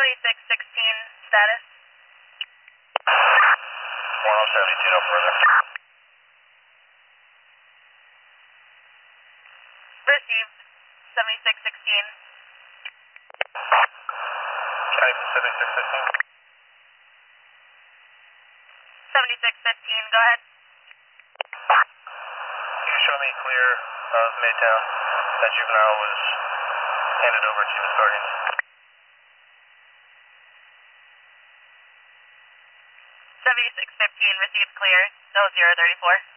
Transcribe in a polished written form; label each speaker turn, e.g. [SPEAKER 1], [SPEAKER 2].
[SPEAKER 1] status.
[SPEAKER 2] 1072, no further.
[SPEAKER 1] Received. 7616.
[SPEAKER 2] County 7615.
[SPEAKER 1] 7615, go ahead.
[SPEAKER 2] Can you show me clear of Maytown? That juvenile was handed over to Ms. Guardians.
[SPEAKER 1] 7615, received clear. No 034.